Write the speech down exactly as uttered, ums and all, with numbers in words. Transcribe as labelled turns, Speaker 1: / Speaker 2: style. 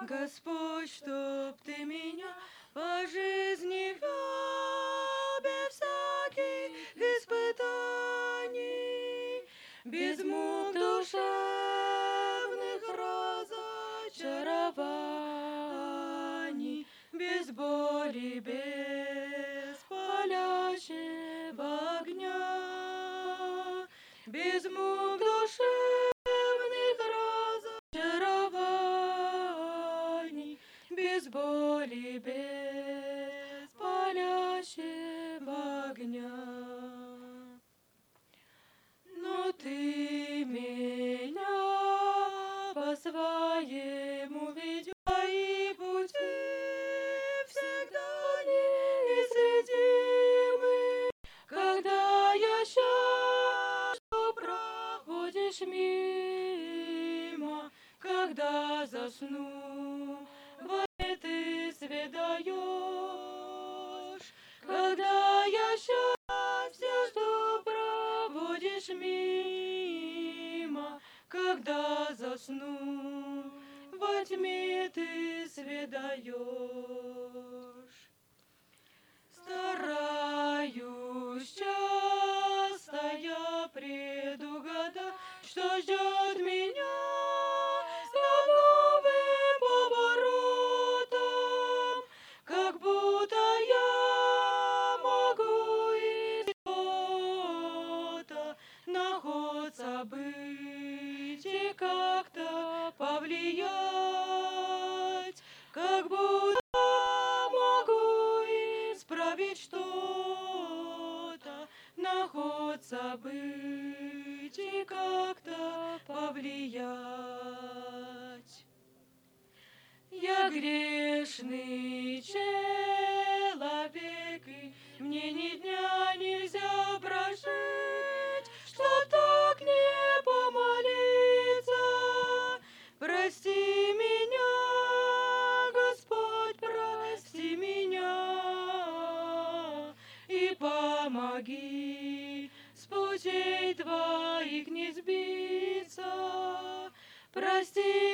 Speaker 1: Господь, чтоб Ты меня по жизни вел без всяких испытаний, без мук душевных разочарований, без боли, без палящего огня, без мук душевных разочарований, без боли, без палящего огня. Но Ты меня по своему ведешь, и пути всегда неисследимы. Когда я счастлив, проходишь мимо, когда засну, во сне Ты свет даешь. Когда я счастье, что проводишь мимо, когда засну, во тьме Ты свет даешь. Стараюсь часто я предугадать, что ждет меня за новым поворотом, как будто я могу и что-то находится быть и как-то повлиять, как будто могу исправить что-то, находится быть и как-то повлиять. Я грешный человек, и мне ни дня нельзя прожить, чтоб так не помолиться. Прости меня, Господь, прости меня, и помоги с путей Твоих не сбиться. Прости